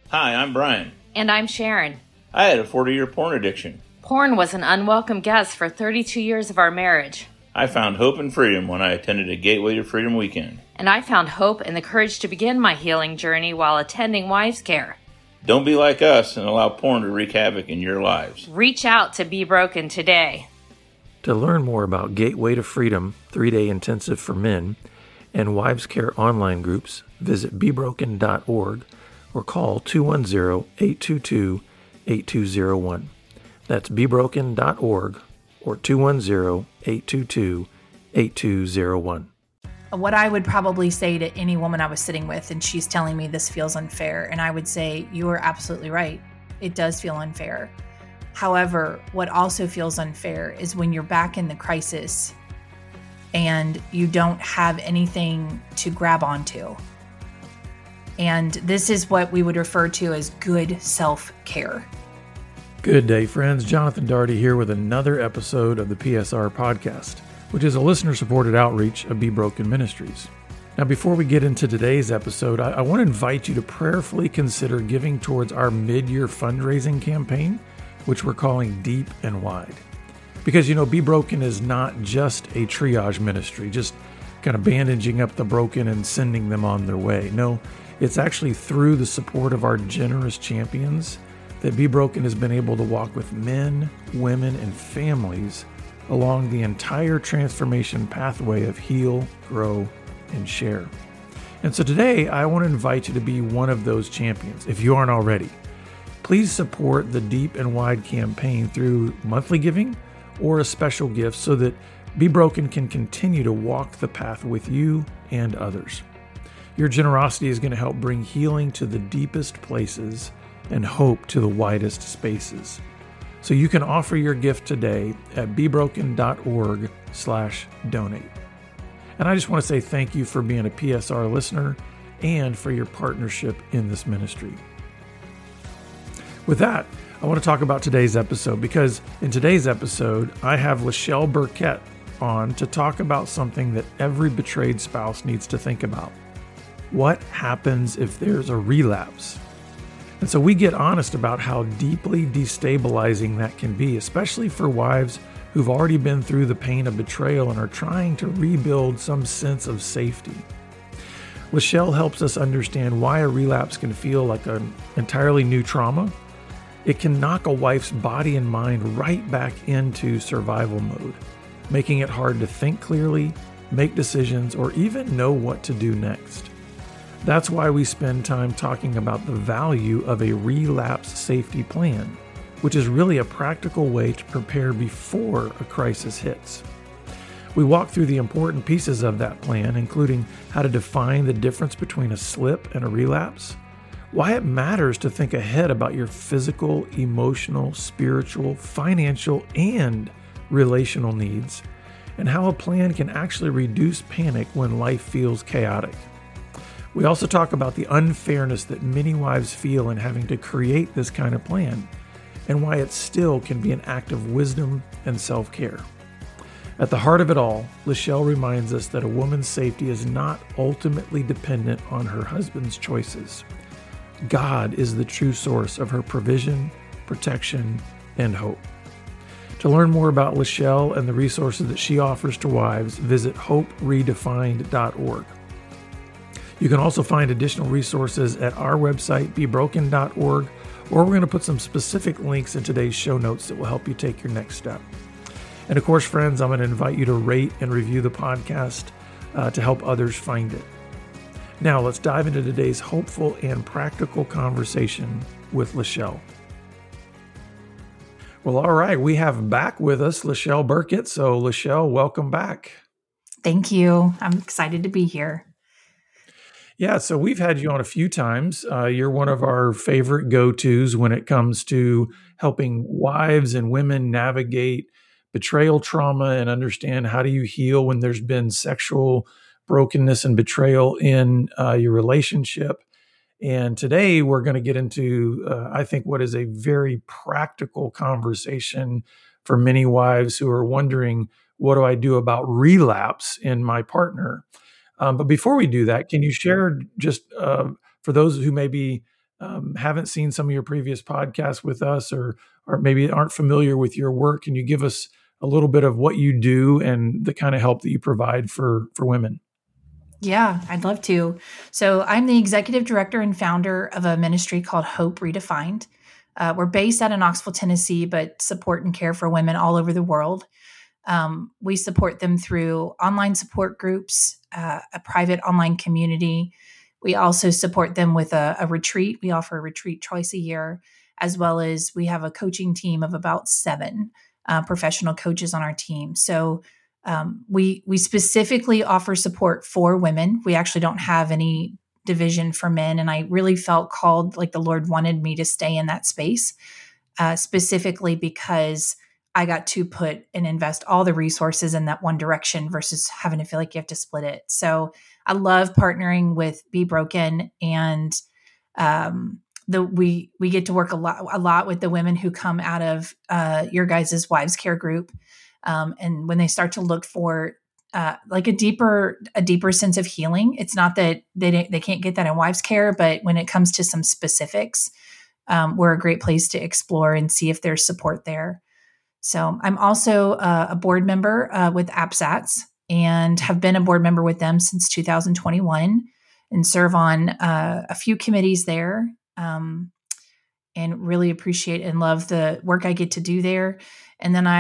Hi, I'm Brian. And I'm Sharon. I had a 40-year porn addiction. Porn was an unwelcome guest for 32 years of our marriage. I found hope and freedom when I attended a Gateway to Freedom weekend. And I found hope and the courage to begin my healing journey while attending Wives Care. Don't be like us and allow porn to wreak havoc in your lives. Reach out to Be Broken today. To learn more about Gateway to Freedom 3-day intensive for men and Wives Care online groups, visit BeBroken.org or call 210-822-8201. That's BeBroken.org or 210-822-8201. What I would probably say to any woman I was sitting with, and she's telling me this feels unfair, and I would say, you are absolutely right. It does feel unfair. However, what also feels unfair is when you're back in the crisis and you don't have anything to grab onto. And this is what we would refer to as good self-care. Good day, friends. Jonathan Daugherty here with another episode of the PSR podcast, which is a listener-supported outreach of Be Broken Ministries. Now, before we get into today's episode, I want to invite you to prayerfully consider giving towards our mid-year fundraising campaign, which we're calling Deep and Wide. Because, Be Broken is not just a triage ministry, just kind of bandaging up the broken and sending them on their way. No, it's actually through the support of our generous champions that Be Broken has been able to walk with men, women, and families along the entire transformation pathway of heal, grow, and share. And so today, I want to invite you to be one of those champions, if you aren't already. Please support the Deep and Wide campaign through monthly giving or a special gift so that Be Broken can continue to walk the path with you and others. Your generosity is going to help bring healing to the deepest places and hope to the widest spaces. So you can offer your gift today at bebroken.org/donate. And I just want to say thank you for being a PSR listener and for your partnership in this ministry. With that, I want to talk about today's episode because in today's episode, I have Lachelle Burkett on to talk about something that every betrayed spouse needs to think about. What happens if there's a relapse? And so we get honest about how deeply destabilizing that can be, especially for wives who've already been through the pain of betrayal and are trying to rebuild some sense of safety. Lachelle helps us understand why a relapse can feel like an entirely new trauma. It can knock a wife's body and mind right back into survival mode, making it hard to think clearly, make decisions, or even know what to do next. That's why we spend time talking about the value of a relapse safety plan, which is really a practical way to prepare before a crisis hits. We walk through the important pieces of that plan, including how to define the difference between a slip and a relapse, why it matters to think ahead about your physical, emotional, spiritual, financial, and relational needs, and how a plan can actually reduce panic when life feels chaotic. We also talk about the unfairness that many wives feel in having to create this kind of plan, and why it still can be an act of wisdom and self-care. At the heart of it all, Lachelle reminds us that a woman's safety is not ultimately dependent on her husband's choices. God is the true source of her provision, protection, and hope. To learn more about Lachelle and the resources that she offers to wives, visit hoperedefined.org. You can also find additional resources at our website, bebroken.org, or we're going to put some specific links in today's show notes that will help you take your next step. And of course, friends, I'm going to invite you to rate and review the podcast to help others find it. Now, let's dive into today's hopeful and practical conversation with Lachelle. Well, all right, we have back with us Lachelle Burkett. So, Lachelle, welcome back. Thank you. I'm excited to be here. Yeah, so we've had you on a few times. You're one of our favorite go-tos when it comes to helping wives and women navigate betrayal trauma and understand how do you heal when there's been sexual brokenness and betrayal in your relationship. And today we're going to get into, I think, what is a very practical conversation for many wives who are wondering, what do I do about relapse in my partner? But before we do that, can you share just for those who maybe haven't seen some of your previous podcasts with us, or maybe aren't familiar with your work, can you give us a little bit of what you do and the kind of help that you provide for women? Yeah, I'd love to. So I'm the executive director and founder of a ministry called Hope Redefined. We're based out of Knoxville, Tennessee, but support and care for women all over the world. We support them through online support groups, a private online community. We also support them with a retreat. We offer a retreat twice a year, as well as we have a coaching team of about 7 professional coaches on our team. So we specifically offer support for women. We actually don't have any division for men. And I really felt called, like the Lord wanted me to stay in that space, specifically because I got to put and invest all the resources in that one direction versus having to feel like you have to split it. So I love partnering with Be Broken, and we get to work a lot with the women who come out of your guys' wives care group. And when they start to look for like a deeper sense of healing, it's not that they can't get that in wives care, but when it comes to some specifics, we're a great place to explore and see if there's support there. So I'm also a board member with AppSats, and have been a board member with them since 2021, and serve on a few committees there, and really appreciate and love the work I get to do there. And then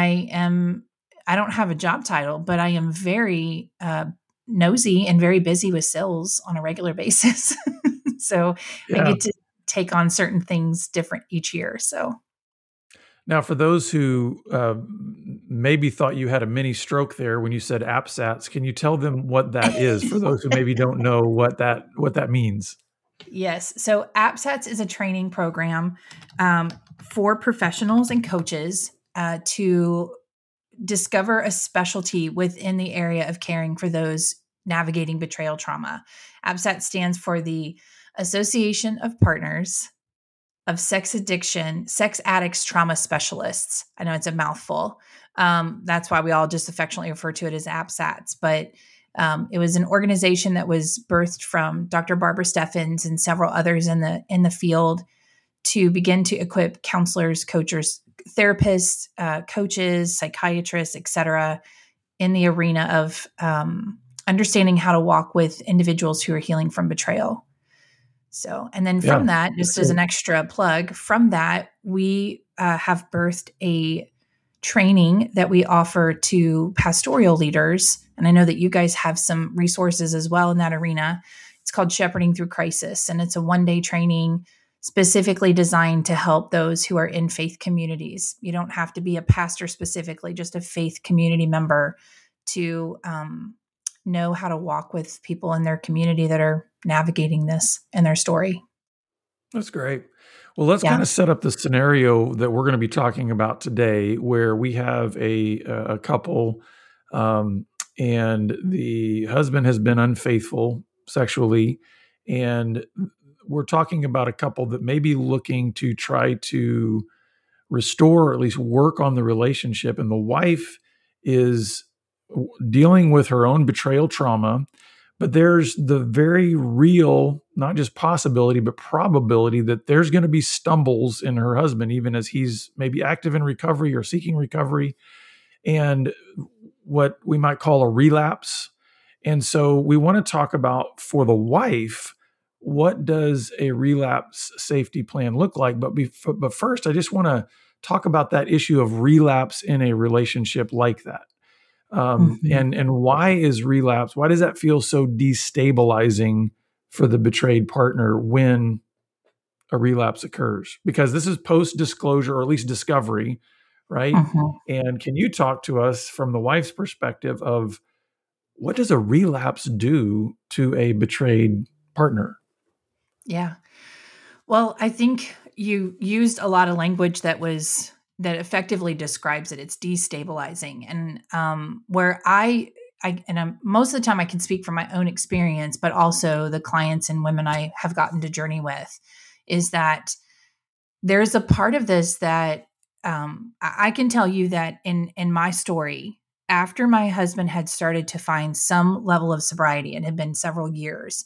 I don't have a job title, but I am very nosy and very busy with sales on a regular basis. So I get to take on certain things different each year. So now, for those who maybe thought you had a mini stroke there when you said AppSats, can you tell them what that is for those who maybe don't know what that means? Yes. So AppSats is a training program for professionals and coaches to discover a specialty within the area of caring for those navigating betrayal trauma. AppSats stands for the Association of Partners of Sex Addicts Trauma Specialists. I know it's a mouthful. That's why we all just affectionately refer to it as AppSats. But it was an organization that was birthed from Dr. Barbara Steffens and several others in the field to begin to equip counselors, coaches, therapists, coaches, psychiatrists, et cetera, in the arena of understanding how to walk with individuals who are healing from betrayal. So, and then from that, just as an extra plug, from that, we have birthed a training that we offer to pastoral leaders. And I know that you guys have some resources as well in that arena. It's called Shepherding Through Crisis. And it's a 1-day training specifically designed to help those who are in faith communities. You don't have to be a pastor specifically, just a faith community member to know how to walk with people in their community that are navigating this in their story. That's great. Well, let's kind of set up the scenario that we're going to be talking about today, where we have a couple, and the husband has been unfaithful sexually, and we're talking about a couple that may be looking to try to restore or at least work on the relationship, and the wife is dealing with her own betrayal trauma, but there's the very real, not just possibility, but probability that there's going to be stumbles in her husband, even as he's maybe active in recovery or seeking recovery, and what we might call a relapse. And so we want to talk about, for the wife, what does a relapse safety plan look like? But first, I just want to talk about that issue of relapse in a relationship like that. And why is relapse, why does that feel so destabilizing for the betrayed partner when a relapse occurs? Because this is post-disclosure, or at least discovery, right? And can you talk to us from the wife's perspective of what does a relapse do to a betrayed partner? Yeah. Well, I think you used a lot of language that effectively describes it. It's destabilizing. And where most of the time I can speak from my own experience, but also the clients and women I have gotten to journey with, is that there's a part of this that I can tell you that in my story, after my husband had started to find some level of sobriety, and had been several years,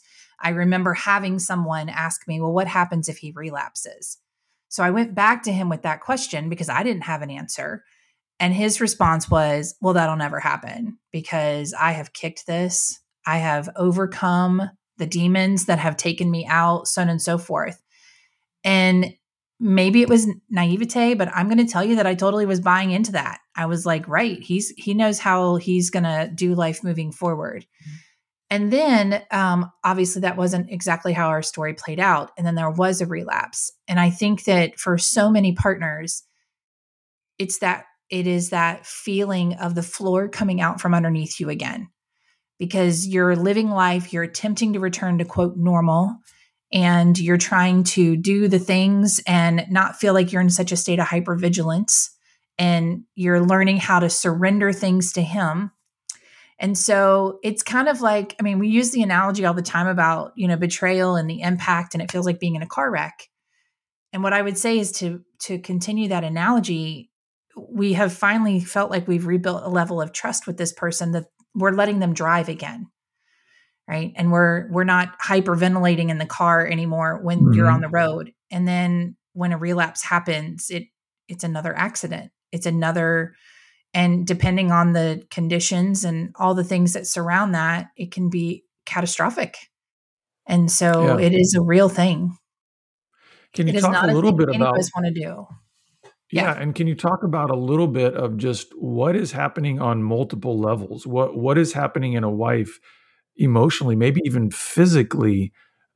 I remember having someone ask me, well, what happens if he relapses? So I went back to him with that question because I didn't have an answer. And his response was, well, that'll never happen because I have kicked this. I have overcome the demons that have taken me out, so on and so forth. And maybe it was naivete, but I'm going to tell you that I totally was buying into that. I was like, right, he knows how he's going to do life moving forward. And then obviously that wasn't exactly how our story played out. And then there was a relapse. And I think that for so many partners, it is that feeling of the floor coming out from underneath you again, because you're living life, you're attempting to return to quote normal, and you're trying to do the things and not feel like you're in such a state of hypervigilance, and you're learning how to surrender things to him. And so it's kind of like, I mean, we use the analogy all the time about, betrayal and the impact, and it feels like being in a car wreck. And what I would say is to continue that analogy, we have finally felt like we've rebuilt a level of trust with this person that we're letting them drive again. Right. And we're not hyperventilating in the car anymore when you're on the road. And then when a relapse happens, it's another accident. It's another, and depending on the conditions and all the things that surround that, it can be catastrophic. And so it is a real thing. Can you talk a little bit about what want to do? Yeah. And can you talk about a little bit of just what is happening on multiple levels? What is happening in a wife emotionally, maybe even physically,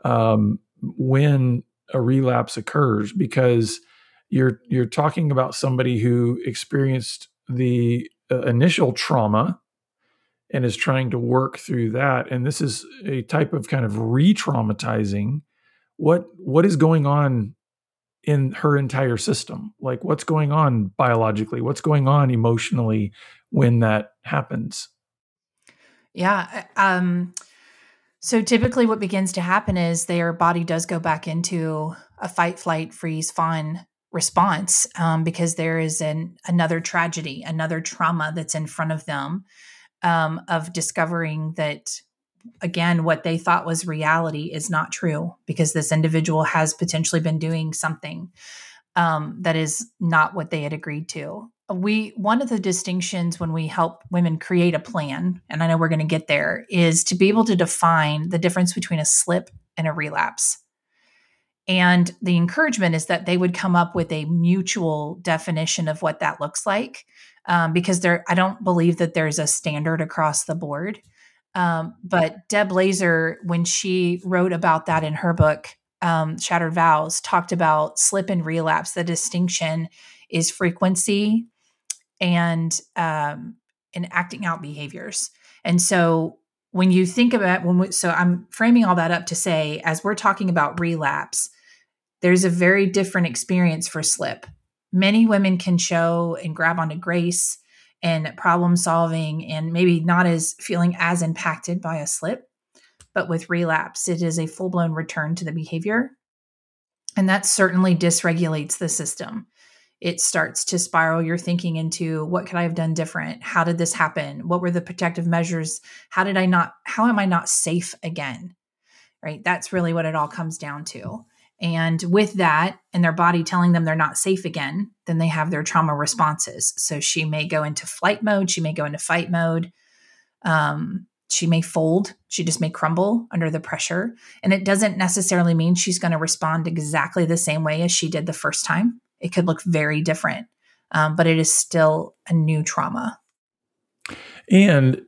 when a relapse occurs? Because you're talking about somebody who experienced the initial trauma and is trying to work through that. And this is a type of kind of re-traumatizing. What is going on in her entire system? Like, what's going on biologically? What's going on emotionally when that happens? Yeah. So typically what begins to happen is their body does go back into a fight, flight, freeze, fawn response, because there is another tragedy, another trauma that's in front of them, of discovering that, again, what they thought was reality is not true, because this individual has potentially been doing something that is not what they had agreed to. One of the distinctions when we help women create a plan, and I know we're going to get there, is to be able to define the difference between a slip and a relapse. And the encouragement is that they would come up with a mutual definition of what that looks like, because I don't believe that there's a standard across the board. But Deb Laser, when she wrote about that in her book, Shattered Vows, talked about slip and relapse. The distinction is frequency and acting out behaviors. And so when you think about so I'm framing all that up to say, as we're talking about relapse, there's a very different experience for slip. Many women can show and grab onto grace and problem solving and maybe not as feeling as impacted by a slip. But with relapse, it is a full-blown return to the behavior. And that certainly dysregulates the system. It starts to spiral your thinking into, what could I have done different? How did this happen? What were the protective measures? How am I not safe again? Right? That's really what it all comes down to. And with that, and their body telling them they're not safe again, then they have their trauma responses. So she may go into flight mode. She may go into fight mode. She may fold. She just may crumble under the pressure. And it doesn't necessarily mean she's going to respond exactly the same way as she did the first time. It could look very different, but it is still a new trauma. And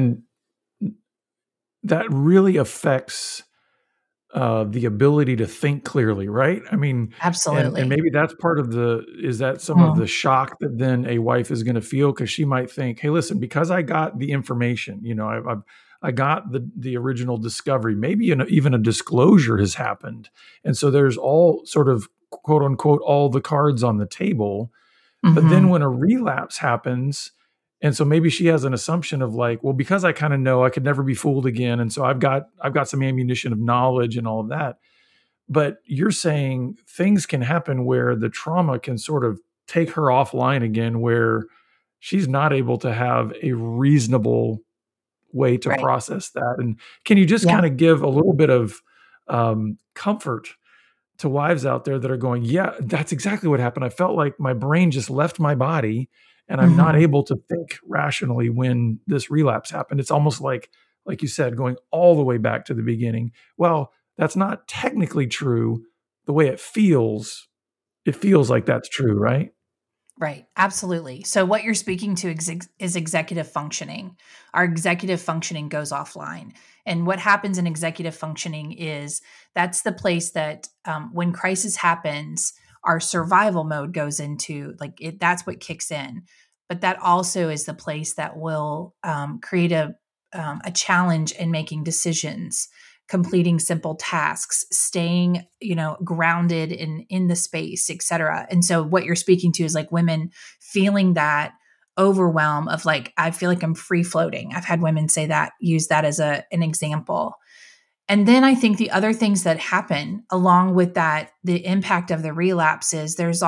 that really affects the ability to think clearly, right? I mean, absolutely. And maybe that's part of some of the shock that then a wife is going to feel, because she might think, hey, listen, because I got the information, I got the original discovery, maybe even a disclosure has happened. And so there's all sort of quote unquote, all the cards on the table. Mm-hmm. But then when a relapse happens, and so maybe she has an assumption of like, well, because I kind of know I could never be fooled again. And so I've got some ammunition of knowledge and all of that. But you're saying things can happen where the trauma can sort of take her offline again, where she's not able to have a reasonable way to process that. And can you just kind of give a little bit of comfort to wives out there that are going, yeah, that's exactly what happened. I felt like my brain just left my body and I'm not able to think rationally when this relapse happened. It's almost like you said, going all the way back to the beginning. Well, that's not technically true. The way it feels like that's true, right? Right. Absolutely. So what you're speaking to is executive functioning. Our executive functioning goes offline. And what happens in executive functioning is that's the place that when crisis happens, our survival mode goes into that's what kicks in. But that also is the place that will create a challenge in making decisions, completing simple tasks, staying, grounded in the space, et cetera. And so what you're speaking to is like women feeling that overwhelm of like, I feel like I'm free floating. I've had women say that, use that as an example. And then I think the other things that happen along with that, the impact of the relapses, there's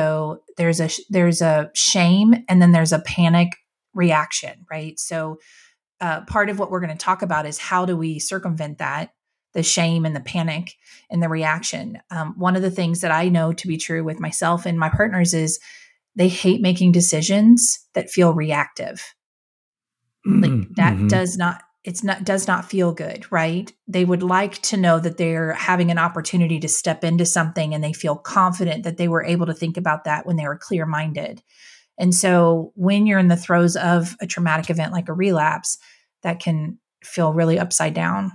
a shame and then there's a panic reaction, right? So part of what we're going to talk about is how do we circumvent that, the shame and the panic and the reaction. One of the things that I know to be true with myself and my partners is they hate making decisions that feel reactive. Like that does not feel good, right? They would like to know that they're having an opportunity to step into something and they feel confident that they were able to think about that when they were clear-minded. And so when you're in the throes of a traumatic event like a relapse, that can feel really upside down.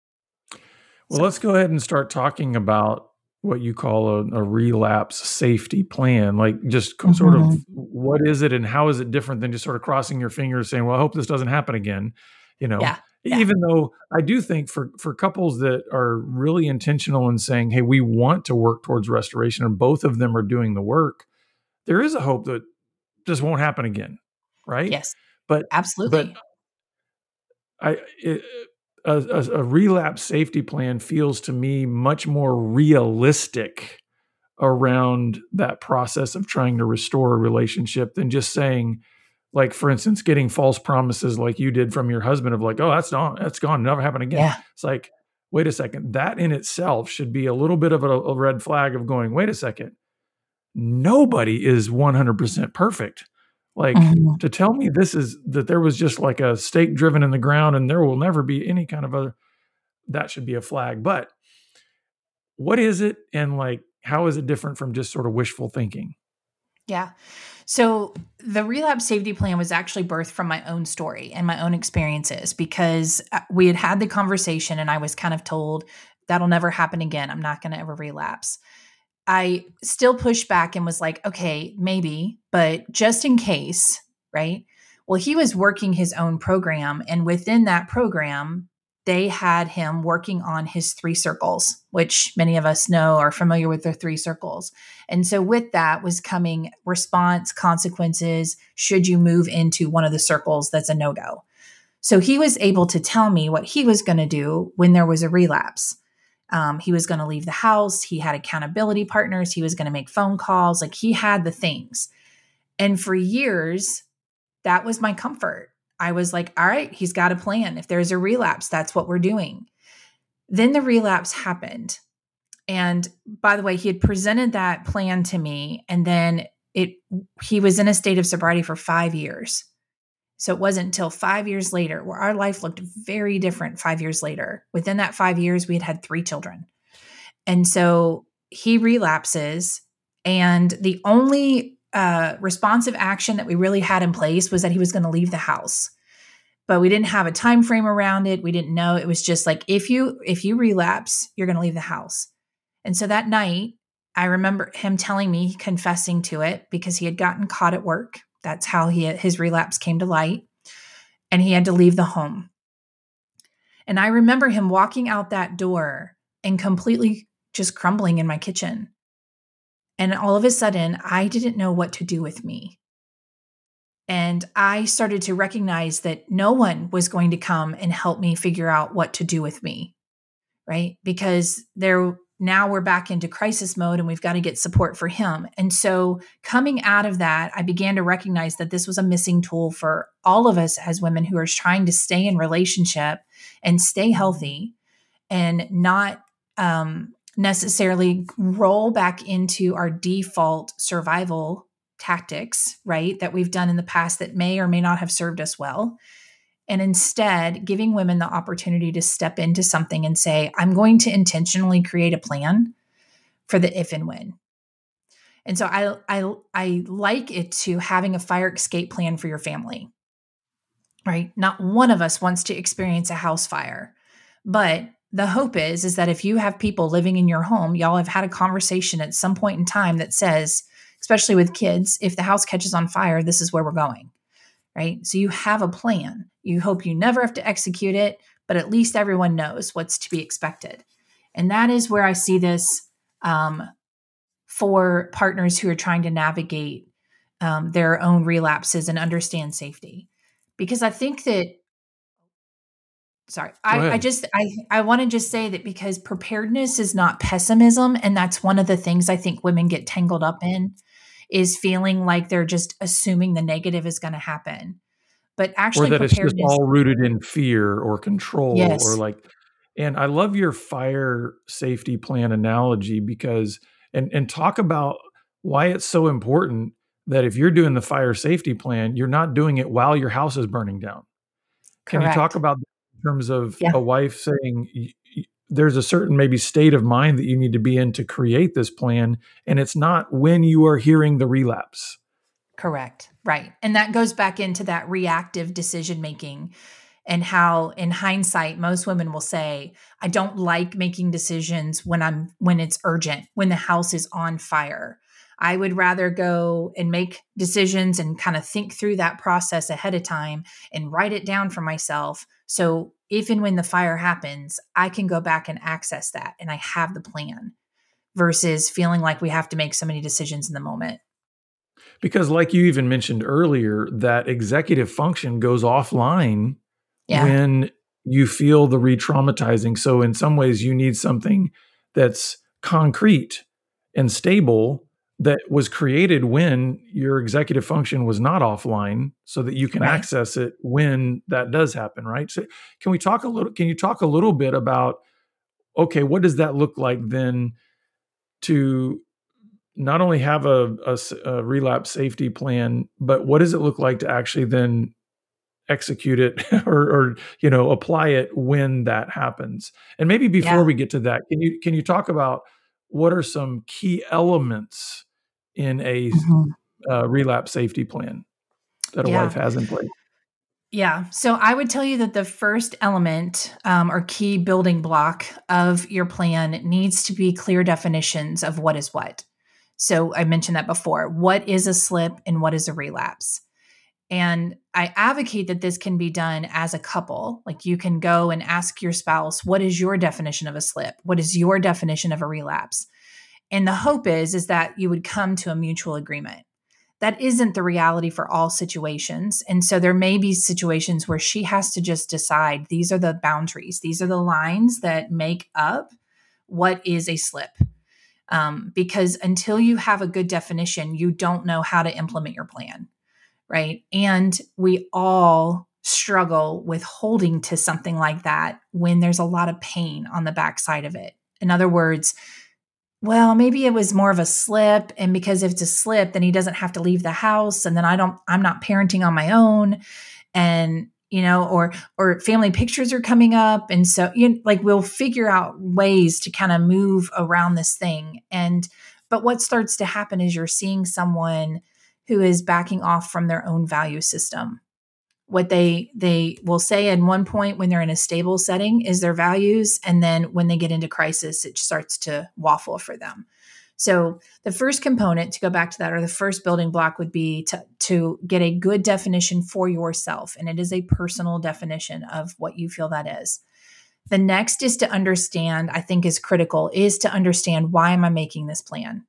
Well, let's go ahead and start talking about what you call a relapse safety plan. Like just sort of what is it and how is it different than just sort of crossing your fingers saying, well, I hope this doesn't happen again. Even though I do think for couples that are really intentional in saying, hey, we want to work towards restoration and both of them are doing the work, there is a hope that this won't happen again. Right. Yes, but absolutely. But a relapse safety plan feels to me much more realistic around that process of trying to restore a relationship than just saying, like, for instance, getting false promises like you did from your husband of like, oh, that's gone, never happen again. Yeah. It's like, wait a second, that in itself should be a little bit of a red flag of going, wait a second, nobody is 100% perfect. Like to tell me that there was just like a stake driven in the ground and there will never be any kind of that should be a flag. But what is it? And like, how is it different from just sort of wishful thinking? Yeah. So the relapse safety plan was actually birthed from my own story and my own experiences because we had the conversation and I was kind of told that'll never happen again. I'm not going to ever relapse. I still pushed back and was like, okay, maybe, but just in case, right? Well, he was working his own program. And within that program, they had him working on his 3 circles, which many of us know are familiar with the 3 circles. And so with that was coming response, consequences, should you move into one of the circles that's a no-go. So he was able to tell me what he was going to do when there was a relapse. He was going to leave the house. He had accountability partners. He was going to make phone calls. Like he had the things. And for years, that was my comfort. I was like, all right, he's got a plan. If there's a relapse, that's what we're doing. Then the relapse happened. And by the way, he had presented that plan to me. And then he was in a state of sobriety for 5 years. So it wasn't until 5 years later where our life looked very different 5 years later. Within that 5 years, we had 3 children. And so he relapses. And the only responsive action that we really had in place was that he was going to leave the house. But we didn't have a time frame around it. We didn't know. It was just like, if you relapse, you're going to leave the house. And so that night, I remember him telling me, confessing to it because he had gotten caught at work. That's how his relapse came to light. And he had to leave the home. And I remember him walking out that door and completely just crumbling in my kitchen. And all of a sudden, I didn't know what to do with me. And I started to recognize that no one was going to come and help me figure out what to do with me, right? Because now we're back into crisis mode and we've got to get support for him. And so coming out of that, I began to recognize that this was a missing tool for all of us as women who are trying to stay in relationship and stay healthy and not necessarily roll back into our default survival tactics, right? That we've done in the past that may or may not have served us well. And instead, giving women the opportunity to step into something and say, I'm going to intentionally create a plan for the if and when. And so I like it to having a fire escape plan for your family, right? Not one of us wants to experience a house fire, but the hope is that if you have people living in your home, y'all have had a conversation at some point in time that says, especially with kids, if the house catches on fire, this is where we're going, right? So you have a plan. You hope you never have to execute it, but at least everyone knows what's to be expected. And that is where I see this for partners who are trying to navigate their own relapses and understand safety. Because I think that, I want to just say that because preparedness is not pessimism. And that's one of the things I think women get tangled up in, is feeling like they're just assuming the negative is going to happen. But actually, or that it's just all rooted in fear or control. Yes. Or like, and I love your fire safety plan analogy because, and talk about why it's so important that if you're doing the fire safety plan, you're not doing it while your house is burning down. Can Correct. you talk about in terms of a wife saying there's a certain maybe state of mind that you need to be in to create this plan, and it's not when you are hearing the relapse? Correct. Right. And that goes back into that reactive decision making, and how in hindsight, most women will say, I don't like making decisions when it's urgent, when the house is on fire. I would rather go and make decisions and kind of think through that process ahead of time and write it down for myself. So if and when the fire happens, I can go back and access that and I have the plan, versus feeling like we have to make so many decisions in the moment. Because like you even mentioned earlier, that executive function goes offline when you feel the re-traumatizing. So in some ways you need something that's concrete and stable that was created when your executive function was not offline, so that you can access it when that does happen, right? So can you talk a little bit about, okay, what does that look like then to not only have a relapse safety plan, but what does it look like to actually then execute it or apply it when that happens? And maybe before we get to that, can you talk about what are some key elements in a relapse safety plan that a wife has in place? Yeah. So I would tell you that the first element or key building block of your plan needs to be clear definitions of what is what. So I mentioned that before. What is a slip and what is a relapse? And I advocate that this can be done as a couple. Like you can go and ask your spouse, what is your definition of a slip? What is your definition of a relapse? And the hope is that you would come to a mutual agreement. That isn't the reality for all situations. And so there may be situations where she has to just decide, these are the boundaries. These are the lines that make up what is a slip. Because until you have a good definition, you don't know how to implement your plan, right? And we all struggle with holding to something like that when there's a lot of pain on the backside of it. In other words, well, maybe it was more of a slip. And because if it's a slip, then he doesn't have to leave the house. And then I'm not parenting on my own. And, or family pictures are coming up. And so we'll figure out ways to kind of move around this thing. But what starts to happen is you're seeing someone who is backing off from their own value system. What they will say at one point when they're in a stable setting is their values. And then when they get into crisis, it starts to waffle for them. So the first component, to go back to that, or the first building block, would be to get a good definition for yourself. And it is a personal definition of what you feel that is. The next is to understand, I think is critical, is to understand, why am I making this plan?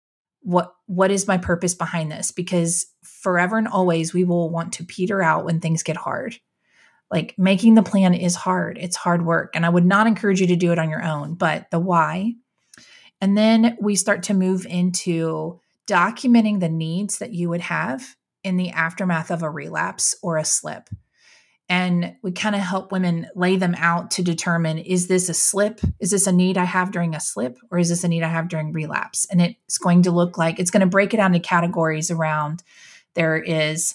What is my purpose behind this? Because forever and always, we will want to peter out when things get hard. Like making the plan is hard. It's hard work. And I would not encourage you to do it on your own, but the why. And then we start to move into documenting the needs that you would have in the aftermath of a relapse or a slip. And we kind of help women lay them out to determine, is this a slip? Is this a need I have during a slip? Or is this a need I have during relapse? And it's going to look like, it's going to break it down into categories around, there is,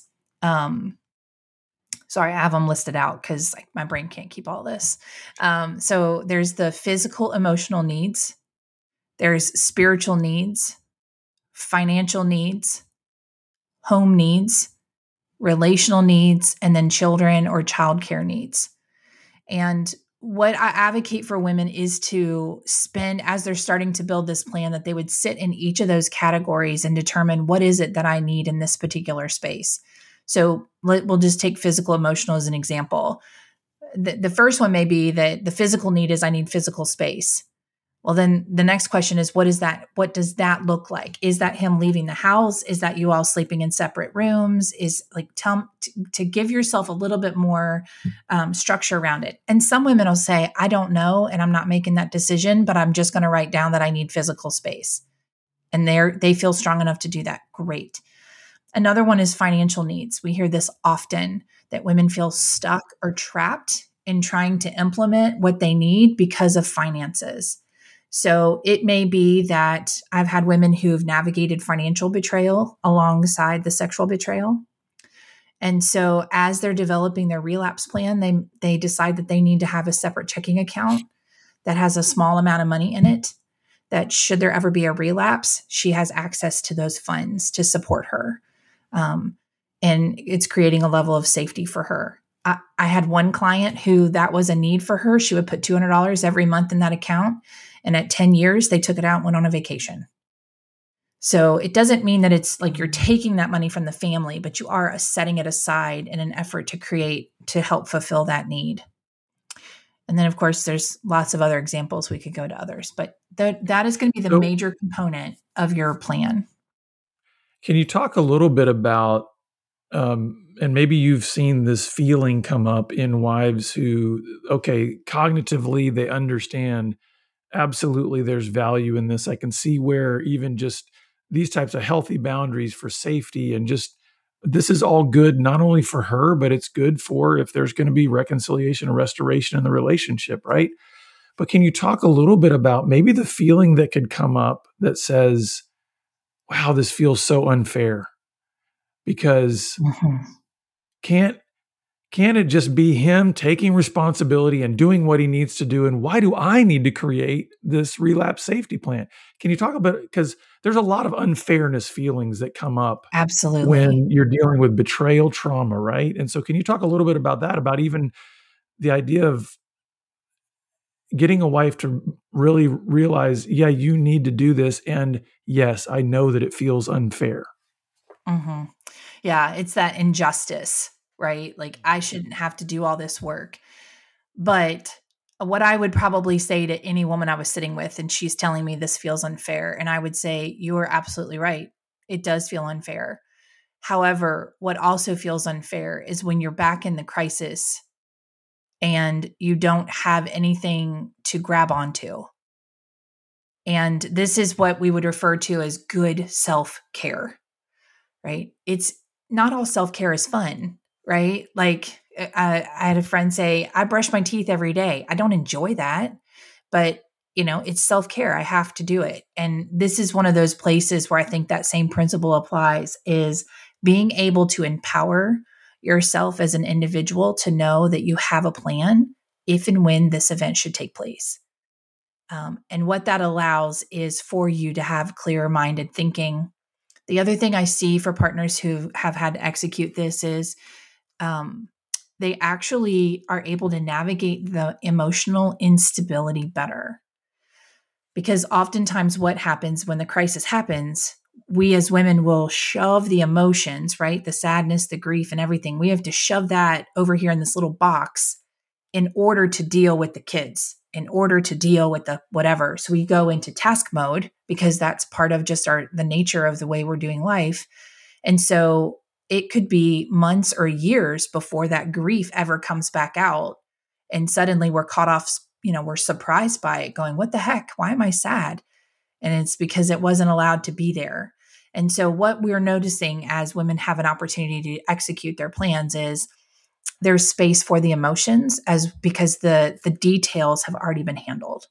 sorry, I have them listed out because my brain can't keep all this. So there's the physical, emotional needs. There's spiritual needs, financial needs, home needs, relational needs, and then children or childcare needs. And what I advocate for women is to spend, as they're starting to build this plan, that they would sit in each of those categories and determine, what is it that I need in this particular space? So we'll just take physical, emotional as an example. The first one may be that the physical need is, I need physical space. Well, then the next question is, what is that? What does that look like? Is that him leaving the house? Is that you all sleeping in separate rooms? Is like, to give yourself a little bit more structure around it. And some women will say, I don't know, and I'm not making that decision, but I'm just going to write down that I need physical space. And they feel strong enough to do that. Great. Another one is financial needs. We hear this often, that women feel stuck or trapped in trying to implement what they need because of finances. So it may be that I've had women who've navigated financial betrayal alongside the sexual betrayal. And so as they're developing their relapse plan, they decide that they need to have a separate checking account that has a small amount of money in it, that should there ever be a relapse, she has access to those funds to support her. And it's creating a level of safety for her. I had one client who that was a need for her. She would put $200 every month in that account. And at 10 years, they took it out and went on a vacation. So it doesn't mean that it's like you're taking that money from the family, but you are setting it aside in an effort to help fulfill that need. And then, of course, there's lots of other examples. We could go to others, but that is going to be the major component of your plan. Can you talk a little bit about, and maybe you've seen this feeling come up in wives who, okay, cognitively, they understand absolutely there's value in this. I can see where even just these types of healthy boundaries for safety and just this is all good, not only for her, but it's good for if there's going to be reconciliation and restoration in the relationship, right? But can you talk a little bit about maybe the feeling that could come up that says, wow, this feels so unfair? Because can't it just be him taking responsibility and doing what he needs to do? And why do I need to create this relapse safety plan? Can you talk about it? Because there's a lot of unfairness feelings that come up. Absolutely. When you're dealing with betrayal trauma, right? And so can you talk a little bit about that, about even the idea of getting a wife to really realize, yeah, you need to do this. And yes, I know that it feels unfair. Mm-hmm. Yeah, it's that injustice, right? Like I shouldn't have to do all this work. But what I would probably say to any woman I was sitting with, and she's telling me this feels unfair, and I would say, you are absolutely right. It does feel unfair. However, what also feels unfair is when you're back in the crisis and you don't have anything to grab onto. And this is what we would refer to as good self-care, right? It's not all self-care is fun, right? Like I had a friend say, I brush my teeth every day. I don't enjoy that, but it's self-care. I have to do it. And this is one of those places where I think that same principle applies, is being able to empower yourself as an individual to know that you have a plan if and when this event should take place. And what that allows is for you to have clear-minded thinking. The other thing I see for partners who have had to execute this is they actually are able to navigate the emotional instability better. Because oftentimes what happens when the crisis happens, we as women will shove the emotions, right? The sadness, the grief, and everything. We have to shove that over here in this little box in order to deal with the kids, in order to deal with the whatever. So we go into task mode because that's part of just the nature of the way we're doing life. And so it could be months or years before that grief ever comes back out. And suddenly we're caught off, we're surprised by it, going, what the heck? Why am I sad? And it's because it wasn't allowed to be there. And so what we're noticing as women have an opportunity to execute their plans is there's space for the emotions because the details have already been handled.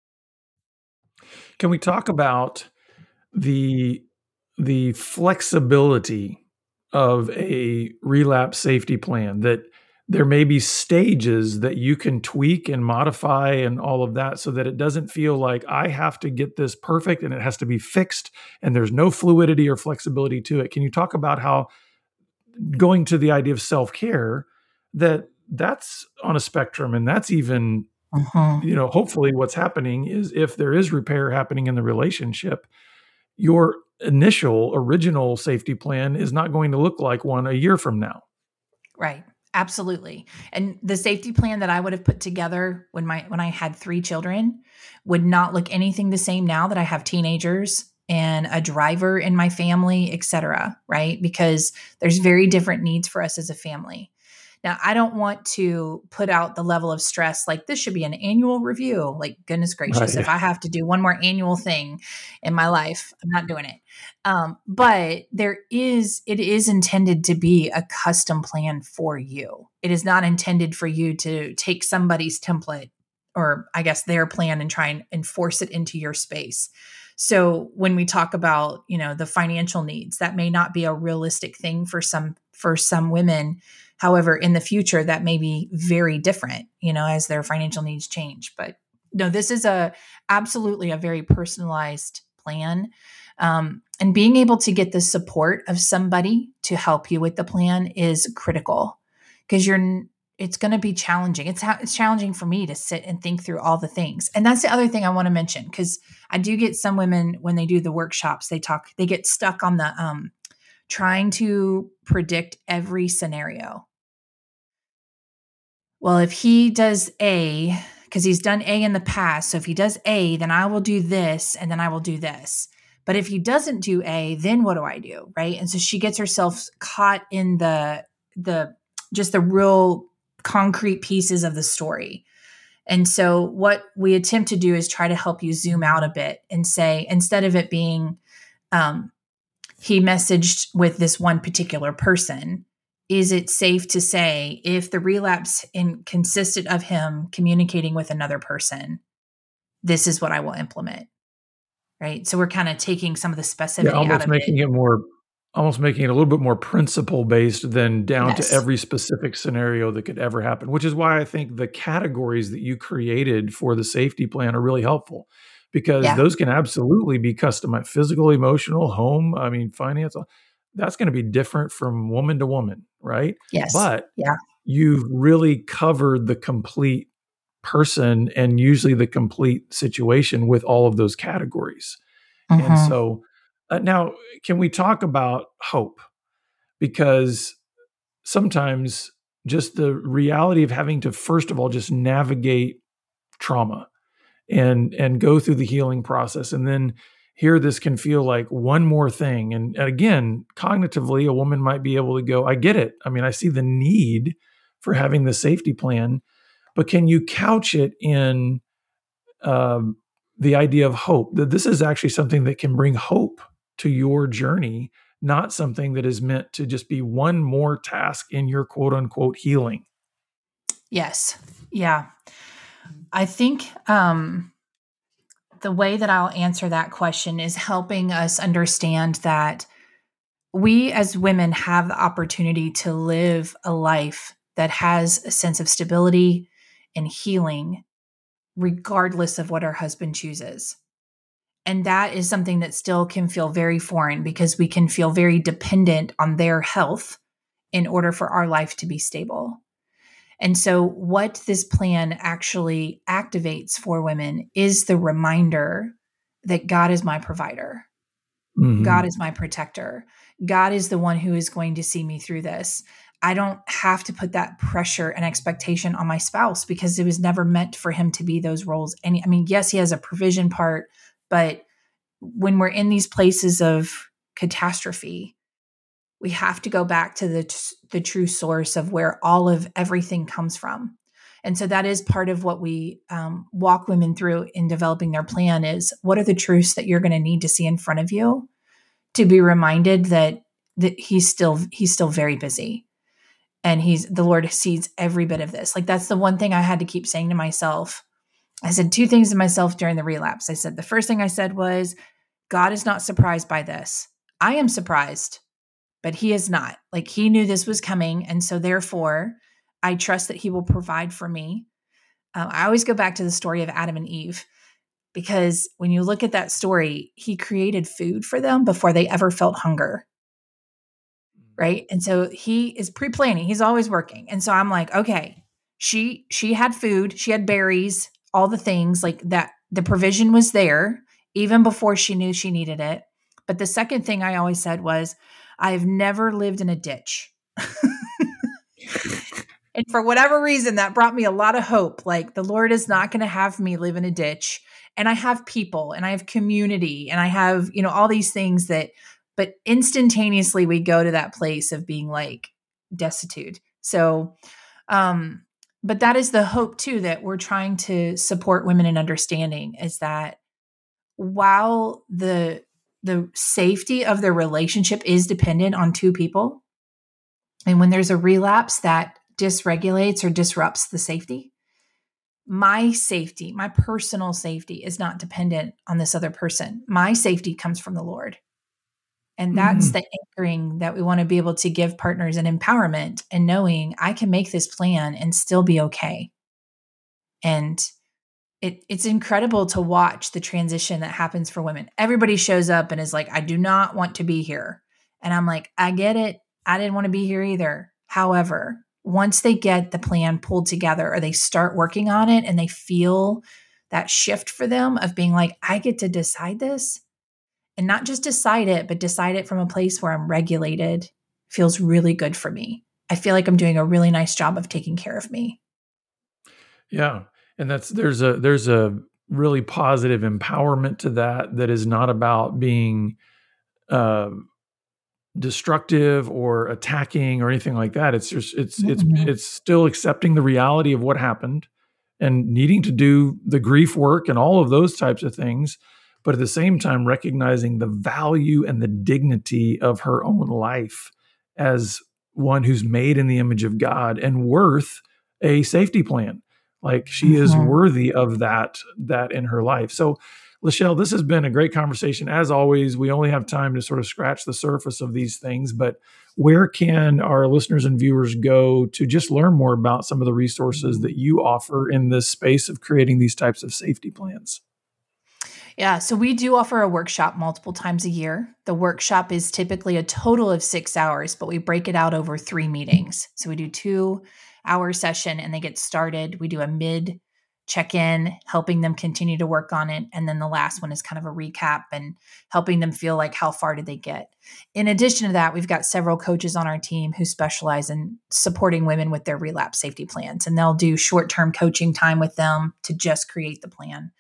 Can we talk about the flexibility of a relapse safety plan, that there may be stages that you can tweak and modify and all of that, so that it doesn't feel like I have to get this perfect and it has to be fixed and there's no fluidity or flexibility to it? Can you talk about how, going to the idea of self-care, that's on a spectrum, and that's even, hopefully what's happening is, if there is repair happening in the relationship, your initial original safety plan is not going to look like one a year from now. Right. Absolutely. And the safety plan that I would have put together when I had 3 children would not look anything the same now that I have teenagers and a driver in my family, et cetera, right? Because there's very different needs for us as a family. Now, I don't want to put out the level of stress like this should be an annual review. Like, goodness gracious, Right. if I have to do one more annual thing in my life, I'm not doing it. But it is intended to be a custom plan for you. It is not intended for you to take somebody's template, or I guess their plan, and try and enforce it into your space. So when we talk about, the financial needs, that may not be a realistic thing for some women. However, in the future, that may be very different, as their financial needs change. But no, this is absolutely a very personalized plan. And being able to get the support of somebody to help you with the plan is critical, because it's going to be challenging. It's challenging for me to sit and think through all the things. And that's the other thing I want to mention, because I do get some women, when they do the workshops, they get stuck on the trying to predict every scenario. Well, if he does A, because he's done A in the past, so if he does A, then I will do this, and then I will do this. But if he doesn't do A, then what do I do, right? And so she gets herself caught in the just the real concrete pieces of the story. And so what we attempt to do is try to help you zoom out a bit and say, instead of it being he messaged with this one particular person, is it safe to say, if the relapse consisted of him communicating with another person, this is what I will implement, right? So we're kind of taking some of the specificity out of it. Almost making it a little bit more principle-based than down Yes. to every specific scenario that could ever happen, which is why I think the categories that you created for the safety plan are really helpful, because those can absolutely be customized: physical, emotional, home, finance. That's going to be different from woman to woman, right? Yes. But you've really covered the complete person, and usually the complete situation, with all of those categories. Mm-hmm. And so now, can we talk about hope? Because sometimes just the reality of having to, first of all, just navigate trauma and go through the healing process, and then here this can feel like one more thing. And again, cognitively, a woman might be able to go, I get it. I see the need for having the safety plan, but can you couch it in the idea of hope, that this is actually something that can bring hope to your journey, not something that is meant to just be one more task in your quote unquote healing? Yes. Yeah. I think the way that I'll answer that question is helping us understand that we as women have the opportunity to live a life that has a sense of stability and healing, regardless of what our husband chooses. And that is something that still can feel very foreign, because we can feel very dependent on their health in order for our life to be stable. And so what this plan actually activates for women is the reminder that God is my provider. Mm-hmm. God is my protector. God is the one who is going to see me through this. I don't have to put that pressure and expectation on my spouse, because it was never meant for him to be those roles. Yes, he has a provision part, but when we're in these places of catastrophe, we have to go back to the true source of where all of everything comes from. And so that is part of what we walk women through in developing their plan, is what are the truths that you're going to need to see in front of you to be reminded that he's still very busy. And the Lord sees every bit of this. Like, that's the one thing I had to keep saying to myself. I said two things to myself during the relapse. I said, the first thing I said was, God is not surprised by this. I am surprised, but he is not. Like, he knew this was coming. And so therefore, I trust that he will provide for me. I always go back to the story of Adam and Eve, because when you look at that story, he created food for them before they ever felt hunger. Right. And so he is pre-planning. He's always working. And so I'm like, okay, she had food, she had berries, all the things like that. The provision was there even before she knew she needed it. But the second thing I always said was, I've never lived in a ditch. And for whatever reason, that brought me a lot of hope. Like, the Lord is not going to have me live in a ditch. And I have people, and I have community, and I have, all these things but instantaneously we go to that place of being like destitute. So, but that is the hope too, that we're trying to support women in understanding, is that while the safety of the relationship is dependent on two people, and when there's a relapse that dysregulates or disrupts the safety, my safety, my personal safety, is not dependent on this other person. My safety comes from the Lord. And that's the anchoring that we want to be able to give partners, an empowerment and knowing I can make this plan and still be okay. And it's incredible to watch the transition that happens for women. Everybody shows up and is like, I do not want to be here. And I'm like, I get it. I didn't want to be here either. However, once they get the plan pulled together, or they start working on it and they feel that shift for them of being like, I get to decide this, and not just decide it, but decide it from a place where I'm regulated, feels really good for me. I feel like I'm doing a really nice job of taking care of me. Yeah. And there's a really positive empowerment to that is not about being destructive or attacking or anything like that. It's just, it's still accepting the reality of what happened and needing to do the grief work and all of those types of things. But at the same time, recognizing the value and the dignity of her own life as one who's made in the image of God and worth a safety plan. Like, she is worthy of that in her life. So, Lachelle, this has been a great conversation. As always, we only have time to sort of scratch the surface of these things, but where can our listeners and viewers go to just learn more about some of the resources that you offer in this space of creating these types of safety plans? Yeah, so we do offer a workshop multiple times a year. The workshop is typically a total of 6 hours, but we break it out over 3 meetings. So we do 2-hour session and they get started. We do a mid check-in, helping them continue to work on it. And then the last one is kind of a recap and helping them feel like, how far did they get? In addition to that, we've got several coaches on our team who specialize in supporting women with their relapse safety plans. And they'll do short-term coaching time with them to just create the plan.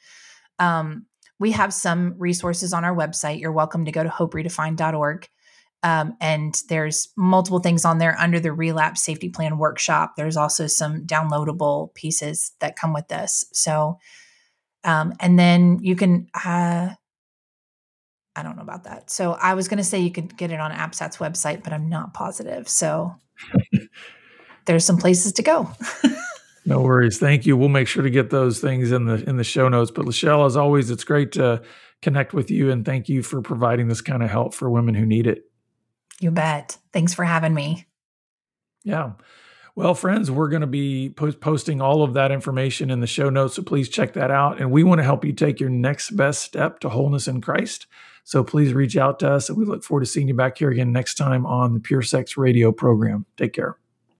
We have some resources on our website. You're welcome to go to hoperedefined.org. And there's multiple things on there under the relapse safety plan workshop. There's also some downloadable pieces that come with this. So, and then you can, I don't know about that. So I was going to say you could get it on APSAT's website, but I'm not positive. So there's some places to go. No worries. Thank you. We'll make sure to get those things in the show notes. But Lachelle, as always, it's great to connect with you, and thank you for providing this kind of help for women who need it. You bet. Thanks for having me. Yeah. Well, friends, we're going to be posting all of that information in the show notes, so please check that out. And we want to help you take your next best step to wholeness in Christ. So please reach out to us, and we look forward to seeing you back here again next time on the Pure Sex Radio program. Take care.